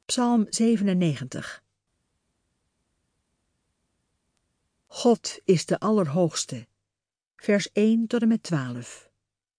Psalm 97. God is de Allerhoogste. Vers 1 tot en met 12.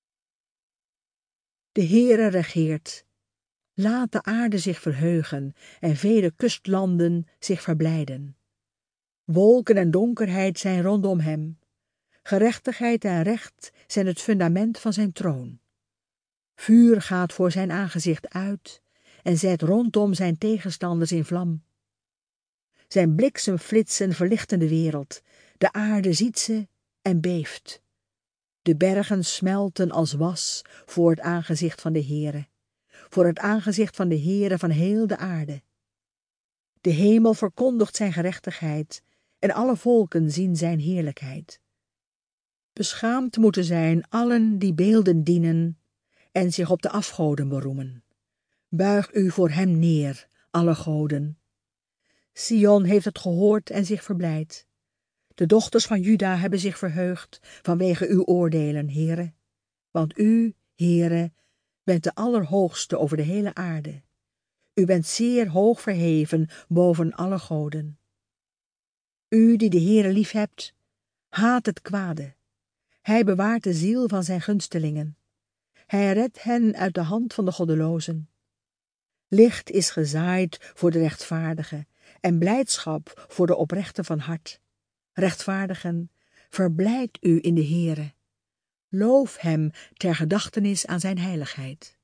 De Heere regeert. Laat de aarde zich verheugen en vele kustlanden zich verblijden. Wolken en donkerheid zijn rondom hem. Gerechtigheid en recht zijn het fundament van zijn troon. Vuur gaat voor zijn aangezicht uit en zet rondom zijn tegenstanders in vlam. Zijn bliksemflitsen verlichten de wereld. De aarde ziet ze en beeft. De bergen smelten als was voor het aangezicht van de Heere. Voor het aangezicht van de Heere van heel de aarde. De hemel verkondigt zijn gerechtigheid en alle volken zien zijn heerlijkheid. Beschaamd moeten zijn allen die beelden dienen en zich op de afgoden beroemen. Buig u voor hem neer, alle goden. Sion heeft het gehoord en zich verblijd. De dochters van Juda hebben zich verheugd vanwege uw oordelen, Heere. Want u, Heere, bent de Allerhoogste over de hele aarde. U bent zeer hoog verheven boven alle goden. U die de Heere liefhebt, haat het kwade. Hij bewaart de ziel van zijn gunstelingen. Hij redt hen uit de hand van de goddelozen. Licht is gezaaid voor de rechtvaardigen en blijdschap voor de oprechten van hart. Rechtvaardigen, verblijd u in de Heere. Loof hem ter gedachtenis aan zijn heiligheid.